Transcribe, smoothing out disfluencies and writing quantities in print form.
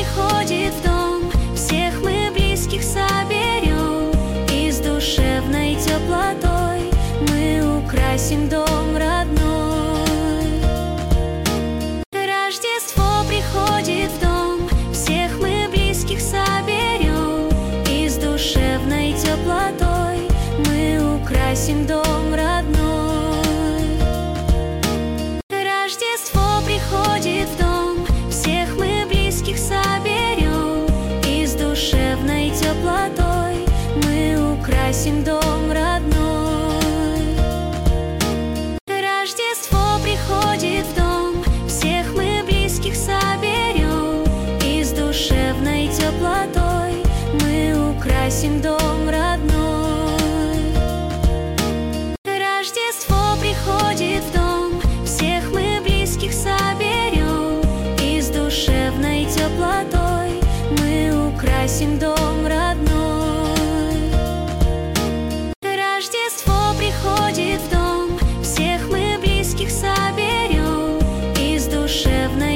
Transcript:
приходит в дом, всех мы близких соберем, и с душевной теплотой мы украсим дом родной. Рождество приходит в дом, всех мы близких соберем, и с душевной теплотой мы украсим дом родной. Рождество приходит в дом, всех мы близких соберем, и с душевной теплотой мы украсим дом родной. Рождество приходит в дом, всех мы близких соберем, и с душевной теплотой мы украсим дом родной. Рождество приходит в дом, всех мы близких соберем, и с душевной теплотой мы украсим дом.